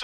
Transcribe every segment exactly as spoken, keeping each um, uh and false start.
two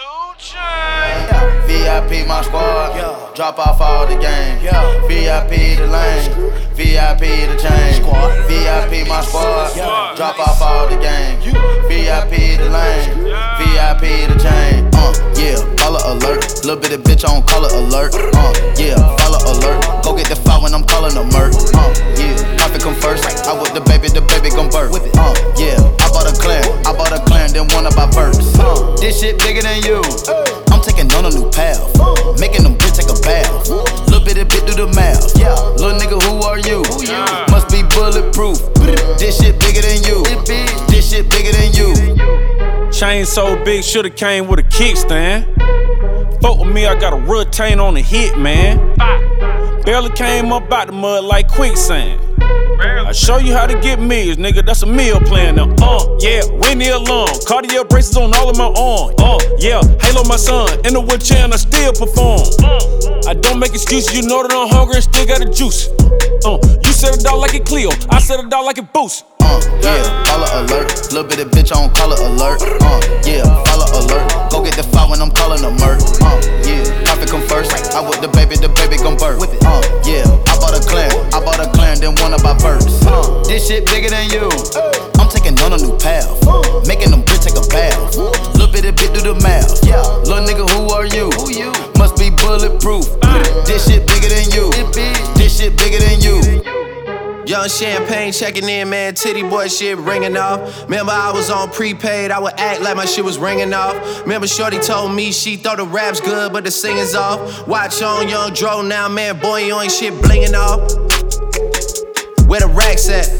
Chainz. V I P my squad, yeah. Drop off all the game. Yeah. V I P the lane, V I P the chain. V I P my squad, yeah. Drop off all the game. V I P the lane, V I P the chain. Uh, yeah, follow alert. Little bit of bitch on color alert. Uh, yeah, follow alert. Go get the file when I'm calling a murk. Uh, yeah, profit come first. I with the baby, the baby gon' birth. Uh, yeah, I bought a clan, I bought a clan, then one of my verse. Uh, this shit bigger than you. I'm taking on a new path, making them bitch take a bath. Little bit of bit do the math. Yeah, little nigga, who are you? Must be bulletproof. This shit bigger than you. This shit bigger than you. Chain so big, shoulda came with a kickstand. Fuck with me, I got a retain on the hit, man. Barely came up out the mud like quicksand. I show you how to get meals, nigga, that's a meal plan now. Uh, yeah, ring the alarm, Cartier braces on all of my arms. Uh, yeah, Halo my son, in the wheelchair and I still perform. I don't make excuses, you know that I'm hungry and still got the juice. Uh, you said it out like it Clio, I said it out like it Boost. Uh, yeah, follow alert, little bit of bitch on color alert. Uh, yeah, follow alert, go get the file when I'm calling a murk. Uh, yeah, profit come first, I with the baby, the baby gon' birth. Uh, yeah, I bought a clan, I bought a clan, then one of my verse. Uh, this shit bigger than you. I'm taking on a new path, making them bitch take a bath. Little bit of bit do the math. Yeah, little nigga, who are you? Must be bulletproof. This shit bigger than you. This shit bigger than you. Young Champagne checking in, man, titty boy shit ringing off. Remember I was on prepaid, I would act like my shit was ringing off. Remember shorty told me she thought the rap's good, but the singing's off. Watch on Young Dro now, man, boy, you ain't shit blinging off. Where the racks at?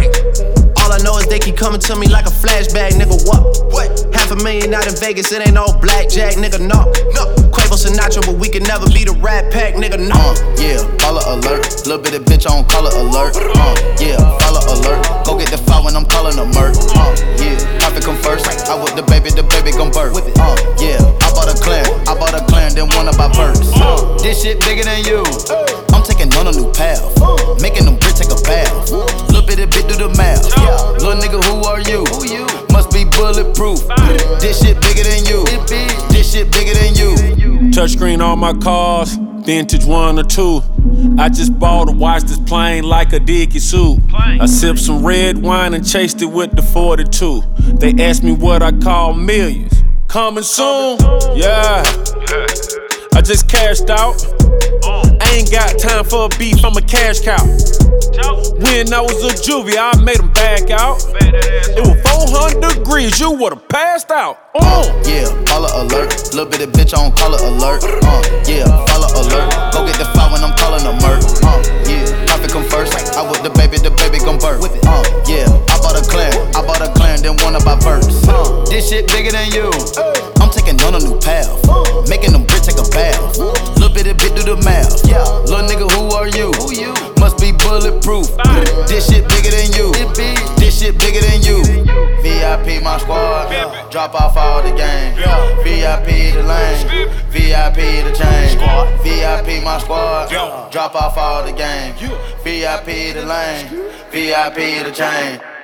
All I know is they keep coming to me like a flashback, nigga, what? What? Half a million out in Vegas, it ain't no blackjack, nigga, no. No. Quavo Sinatra, but we can never be the Rat Pack, nigga, no. Uh, yeah, follow alert, little bit of bitch on color alert. Uh, yeah, follow alert, go get the file when I'm calling a murk. Uh, yeah, profit come first, I with the baby, the baby gon' birth. Uh, yeah, I bought a clan, I bought a clan, then one of my verse. Uh, this shit bigger than you. I'm taking on a new path, making them bitch take a bath. Little bit of bit do the math. Yeah, little nigga, who are you? Must be bulletproof. This shit bigger than you. This shit bigger than you. Touchscreen on my cars, vintage one or two. I just bought a watch that's plain like a Dickie suit. I sipped some red wine and chased it with the forty-two. They asked me what I call millions. Coming soon, yeah. I just cashed out. I ain't got time for a beef, I'm a cash cow. When I was a juvie, I made them back out. It was four hundred degrees, you would've passed out. Uh, yeah, follow alert, little bit of bitch on color alert. Uh, yeah, follow alert, go get the file when I'm calling a murk. Uh, yeah, profit come first, I with the baby, the baby gon' birth. Uh, yeah, I bought a clan, I bought a clan, then one of my verse. Uh, this shit bigger than you. I'm taking on a new path, making them bitch take a bath. Little bit of bit do the math. Yeah, little nigga, who are you? Must be bulletproof. This shit bigger than you. This shit bigger than you. V I P my squad, drop off all the game. V I P the lane, V I P the chain. V I P my squad, drop off all the game. V I P the lane, V I P the chain.